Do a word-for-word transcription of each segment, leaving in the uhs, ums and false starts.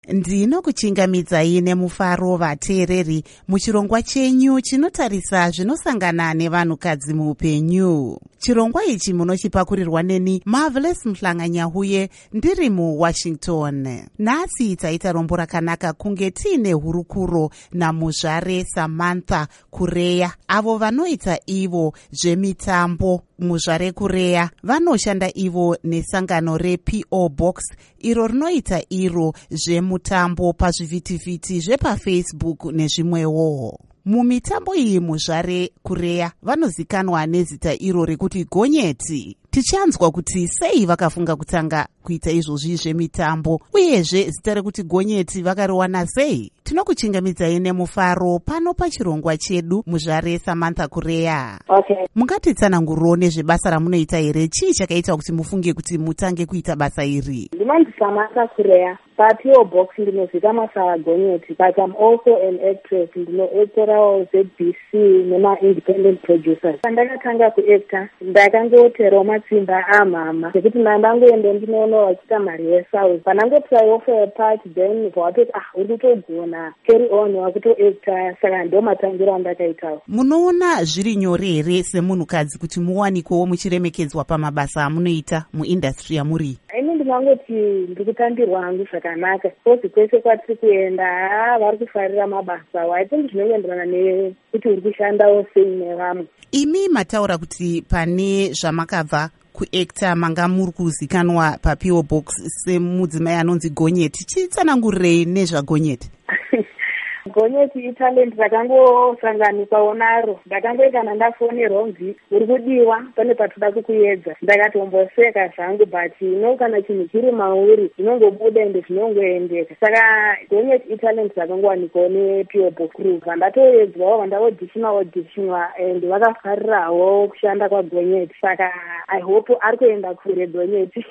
Ndinokuchingamidzai nemufaro vateereri muchirongwa chenyu chinotarisa zvinosangana nevanhukadzi muupenyu. Chirongwa ichi munochipakurirwa neni Marvelous Mhlanganyahuye ndiri muWashington. Nhasi taita rombo rakanaka kunge tiine hurukuro namuzvare Samantha Kureya, avo vanoita ivo zvemitambo. Muzvare Kureya vanoshanda ivo nesangano reP O Box iro rinoita iro zvemutambo pazvivhitivhiti zvepafacebook nezvimwewo. Mumitambo iyi muzvare Kureya vanozikanwa nezita iro rekuti gonyeti. Tichanzwa kuti sei vakafunga kutanga kuita izvozvi zvemitambo, uyezve zita rekuti gonyeti vakariwana sei. Tinokuchingamidzai nemufaro pano pachirongwa chedu muzvare Samantha Kureya. Okay. Mungatitsananguriro nezvebasa ramunoita here? Chii chakaita kuti mufunge kuti mutange kuita basa iri? Ndinonzi Samantha Kureya. PaP O Box ndinozita masa gonyeti, but I'm also an actress. Ndinoactora Z B C nema-independent producers. Pandakatanga kuacta ndakangoterawo matsimba amama nekuti ndandangoenda ndinoona vachita mari yeSouth. Panangotry for a part, then vakatoti ah uri kutogona carry on wakutoacta, saka ndo matangiro andakaitawo. Munoona zviri nyore here semunhukadzi kuti muwanikwewo muchiremekedzwa pamabasa amunoita muindustry yamuri? Ini ndinongoti ndiri kutambirwa hangu zvakanaka, kozi kwese kwatiri kuenda vari kufarira mabasa awo. I think zvinoenderana nekuti uri kushandawo sei nevamwe. Imi mataura kuti pane zvamakabva kuacta manga muri kuzikanwa paP O Box semudzimai anonzi gonyeti. Chitsanangurirei nezvagonyeti. Gonyeti italent rakangosanganiswawo naro. Ndakangoikana ndafonerwa kunzi uri kudiwa pane patoda kukuedza. Ndakatomboseka zvangu, but ino kana chinhu chiri mauri inongobuda ende zvinongoendeka. Saka gonyeti italent rakangowanikwawo neP O Box crew. Vandatoedzwawo, vandaodhisinwa odhisinwa and vakafarirawo kushanda kwagonyeti. Saka I hope ari kuenda kure gonyeti.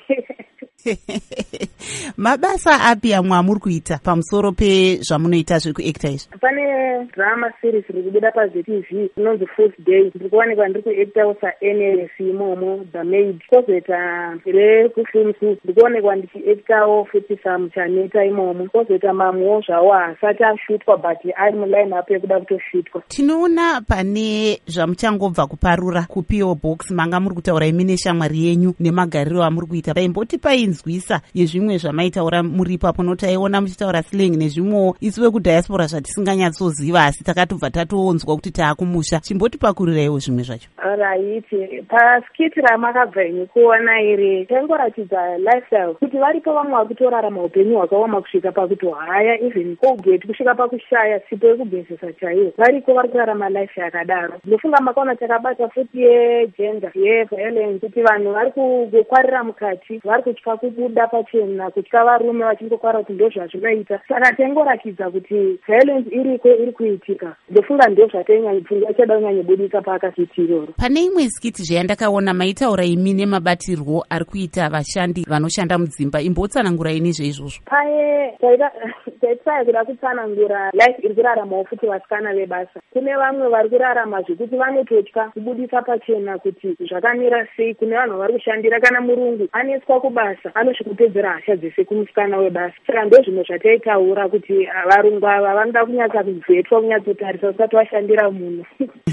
Mabasa api amwe amuri kuita pamusoro pezvamunoita zvekuacta izvi? Pane drama series riri kubuda paZ T V inonzi Fourth Day. Ndiri kuwanikwa ndiri kuactawo saN L C imomo, The Maid. Kozoita rekufilm school ndiri kuonekwa ndichiactawo futi samuchaneta imomo. Kozoita mamwewo zvawo haasati ashutwa but ari muline up yekuda kutoshutwa. Tinoona pane zvamuchangobva kuparura kuP O Box manga muri kutaura imi neshamwari yenyu nemagariro amuri kuita. Paimboti painzwisa yezvimwe zvamaitaura muri ipapo, notaiona muchitaura slang nezvimwewo isu vekudiaspora zvatisinganyatsoziva, asi takatobva tatoonzwa kuti taakumusha. Chimboti pakuriraiwo zvimwe zvacho. Right. Paskiti ramakabva imi kuona iri taingoratidza lifestyle kuti varipo vamwe vakutorarama upenyu hwakaoma kusvika pakuti haya even Colgate kusvika pakushaya sipo yekugezesa chaiyo. Variko vari kurarama life yakadaro. Ndofunga makaona takabata futi yegender yeviolence kuti vanhu vari kukwarira mukati, vari kutya kubuda pachena, kutya varume vachingokwara kuti ndo zvazvinoita. Saka taingoratidza kuti violence iriko iri kuitika. Ndofunga ndo zvatainyanyipfunga achada kunyanyobudika paakasiti iroro. Pane imwe skiti zvayandakaona maitaura imi nemabatirwo ari kuita vashandi vanoshanda mudzimba. Imbotsanangurai nezveizvozvo. Paye taitaya kuda kutsanangura life iri kuraramawo futi vasikana vebasa. Kune vamwe vari kurarama zvekuti vanototya kubudisa pachena kuti zvakamira sei. Kune vanhu vari kushandira kana murungu aneswa kubasa anosvikupedzera hasha dzese kumusikana webasa. Saka ndo zvimwe zvataitaura kuti varungu ava vanoda kunyatsa kubvetwa, kunyatsotarisa usati washandira munhu.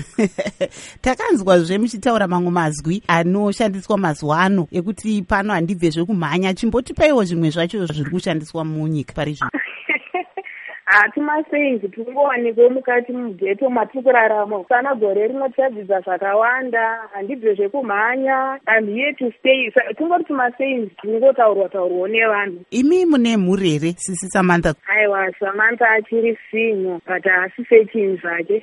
Takanzwazve muchitaura mamwe mazwi anoshandiswa mazuva ano ekuti pano handibvezve kumhanya. Chimbotipaiwo zvimwe zvacho zviri kushandiswa munyika pari zvino. Hatimaseinzi tingowanikwa mukati mugeto matiri kurarama. Sana gore rinotadzidza zvakawanda, handibve zvekumhanya, I'm here to stay. Tingoti timaseinzi tingotaurwa taurwa nevanhu. Imi mune mhuri here sisi Samantha? Aiwa, Samantha achiri single but haasi searching zvake.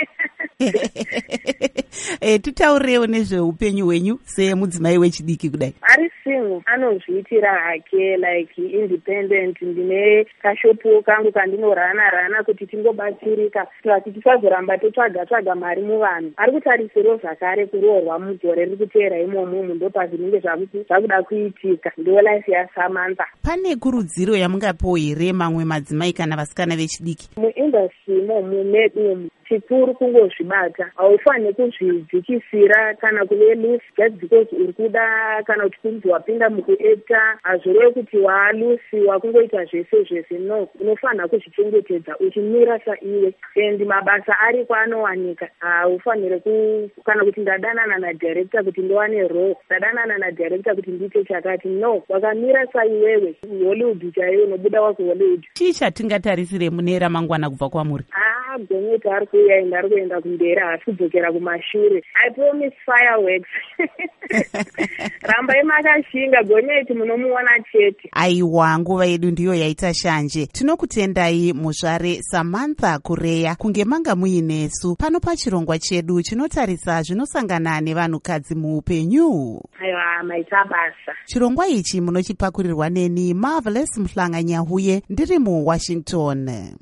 E, titaurewo nezveupenyu hwenyu semudzimai wechidiki kudai. Ari single anozviitira hake like independent. Ndine kashopu kangu kandinorana rana kuti tingobatsirika kuti tisazoramba totsvaga tsvaga mari muvanhu. Ari kutarisirawo zvakare kuroorwa mugore riri kuteera imomo ndo pazvinenge zvakuda kuitika. Ndo life yaSamantha. Pane kurudziro yamungapiwa here mamwe madzimai kana vasikana vechidiki? Muindustry imomo medu chikuru kungozvibata, haufaniri kuzvidzikisira kana kuve loose just because uri kuda kana kuti kunzi wapinda mukueta, hazvireve kuti waalusi wakungoita zvese zvese. No, unofanira kuzvichengetedza uchimira saiwe, and mabasa ari kwaanowanika. Haufaniri ku kana kuti ndadanana nadirector kuti ndiwane role, ndadanana nadirector kuti ndiite chakati. No, wakamira saiwewe Hollywood chaiyo unobuda wakuhollywood. Chii chatingatarisire mune ramangwana kubva kwamuri? Ah, gonyeti ari kuenda ari kuenda kumberi, haasi kudzokera kumashure. I promise fireworks. Rambai makashinga, gonyeti munomuona chete. Aiwa, nguva yedu ndiyo yaita shanje. Tinokutendai muzvare Samantha Kureya kunge manga muinesu pano pachirongwa chedu chinotarisa zvinosangana nevanhukadzi muupenyu. Aiwa, maita basa. Chirongwa ichi munochipakurirwa neni Marvelous Mhlanga Nyahuye ndiri muWashington.